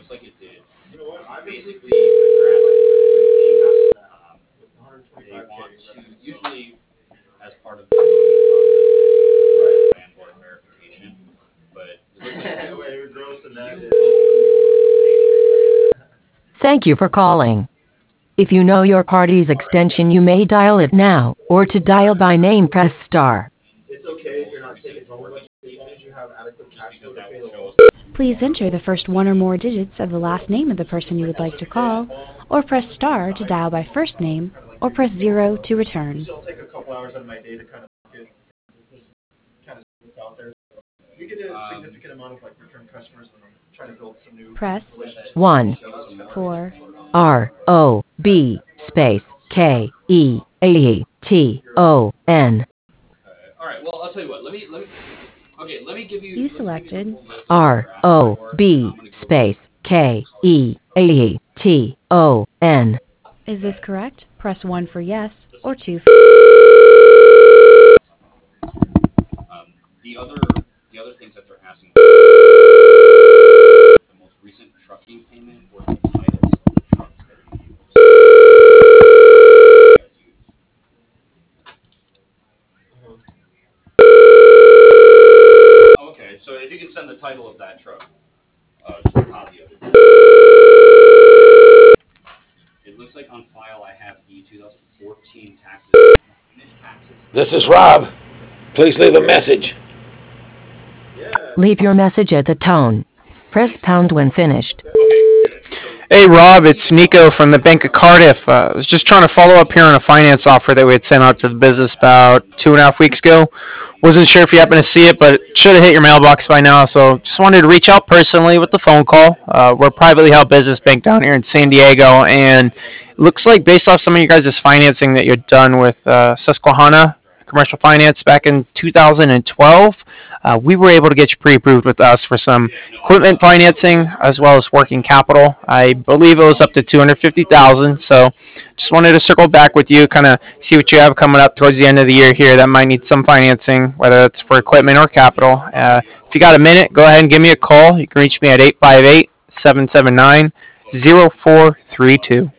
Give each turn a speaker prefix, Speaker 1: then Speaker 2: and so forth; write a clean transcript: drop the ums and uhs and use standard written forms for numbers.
Speaker 1: You know what? I've basically the draft with 125K. As part of the landlord verification, but the way you're grossing that
Speaker 2: Thank you for calling. If you know your party's extension, you may dial it now, or to dial by name, press star.
Speaker 1: it's okay if you're not taking home much as long as you have adequate cash flow to pay the bills.
Speaker 3: Please enter the first one or more digits of the last name of the person you would like to call, or press star to dial by first name, or press 0 to return.
Speaker 1: Usually I'll take a couple hours out of my day to kind of get this kind of stuff out there. We get a significant amount of like return customers when I'm trying to build some new
Speaker 3: Press
Speaker 1: relationships.
Speaker 2: 1
Speaker 3: 4
Speaker 2: ROB space KEATON
Speaker 1: All right. Well, I'll tell you what. Let me give you.
Speaker 3: You selected
Speaker 2: ROB space KEATON.
Speaker 3: Is this correct? Press 1 for yes, or 2 for
Speaker 1: The other things that they're asking the most recent trucking payment or the titles of the trucks that you use. Okay, so if you can send the title of that truck, just a copy of it. It looks like on file I have the 2014 taxes.
Speaker 4: This is Rob. Please leave a message.
Speaker 2: Leave your message at the tone. Press pound when finished.
Speaker 5: Hey Rob, it's Nico from the Bank of Cardiff. I was just trying to follow up here on a finance offer that we had sent out to the business about 2.5 weeks ago. Wasn't sure if you happened to see it, but it should have hit your mailbox by now. So just wanted to reach out personally with the phone call. We're a privately held business bank down here in San Diego, and it looks like based off some of you guys' financing that you're done with Susquehanna Commercial Finance back in 2012, we were able to get you pre-approved with us for some equipment financing as well as working capital. I believe it was up to $250,000. So just wanted to circle back with you, kind of see what you have coming up towards the end of the year here that might need some financing, whether it's for equipment or capital. If you got a minute, go ahead and give me a call. You can reach me at 858-779-0432.